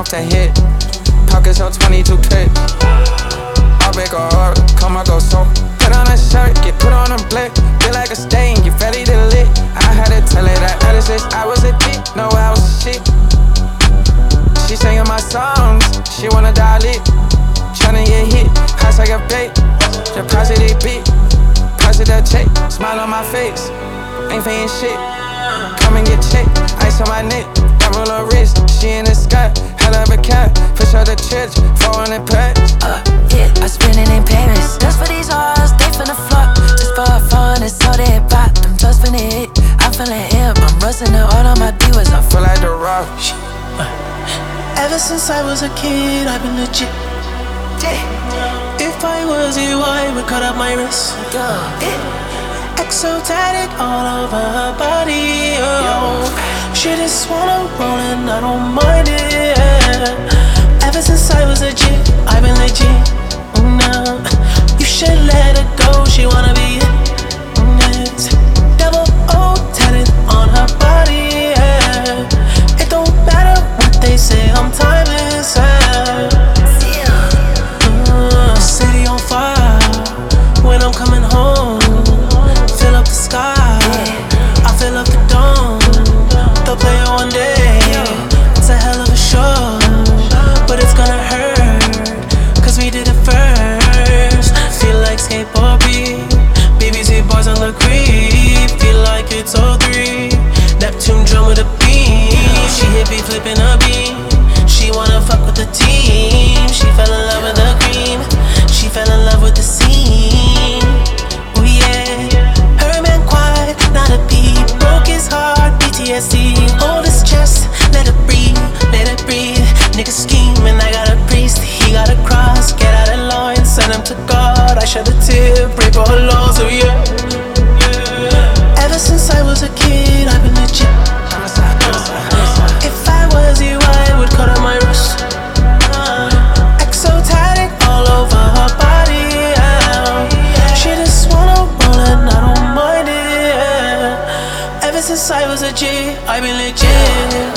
off the hit. Pockets on 22 clip. I'll make a order, come I go so. Put on a shirt, get put on a blick. Feel like a stain, get ready to lit. I had to tell her that at 6 I was a dick, no I was shit. She singing my songs, she wanna dial it. Tryna get hit, hot like a bait. Deposit it beat, positive check. Smile on my face, ain't paying shit. Come and get checked, ice on my neck. Double her wrist, she in the sky. Hell of a cat, push out the church, 400 packs. Yeah, I spend it in Paris. Just for these hoes, they finna flock. Just for fun, it's all they pop. Them just finna hit, I'm feeling hip. I'm rusting the all on my divas. I Feel like The Rock. Ever since I was a kid, I've been legit. If I was you, I would cut up my wrist. Exotic all over her body. She just wanna roll and I don't mind it. Ever since I was a G, I've been legit. No, you should let her go. She wanna be it. Double O tatted on her body. It don't matter what they say, I'm timeless. City on fire when I'm coming home. Fill up the sky, I fill up the dome. They'll play it one day, it's a hell of a show. But it's gonna hurt, cause we did it first. Feel like skateboard beat, BBC bars on the creep. Feel like it's 03, Neptune drum with a beam. She hit me flipping a beam. She wanna fuck with the team. She fell in love with the cream. She fell in love with the scene. Oh yeah, her man quiet, not a peep. Broke his heart, PTSD. Hold his chest, let it breathe, let it breathe. Nigga scheming, I got a priest. He got a cross, get out of line, send him to God. I shed a tear, break all her laws, oh yeah. Ever since I was a kid, I've been legit. If I was you, I would cut out my wrist. Exotic all over her body. She just wanna roll and I don't mind it. Ever since I was a G, I've been legit.